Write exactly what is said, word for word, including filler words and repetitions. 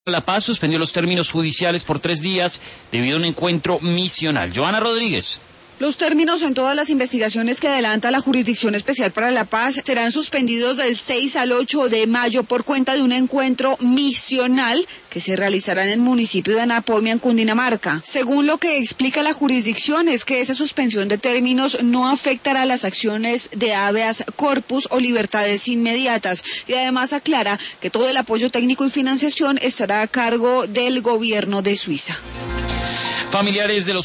La Paz suspendió los términos judiciales por tres días debido a un encuentro misional. Joana Rodríguez. Los términos en todas las investigaciones que adelanta la Jurisdicción Especial para la Paz serán suspendidos del seis al ocho de mayo por cuenta de un encuentro misional que se realizará en el municipio de Anapoima, en Cundinamarca. Según lo que explica la jurisdicción, es que esa suspensión de términos no afectará las acciones de habeas corpus o libertades inmediatas, y además aclara que todo el apoyo técnico y financiación estará a cargo del gobierno de Suiza. Familiares de los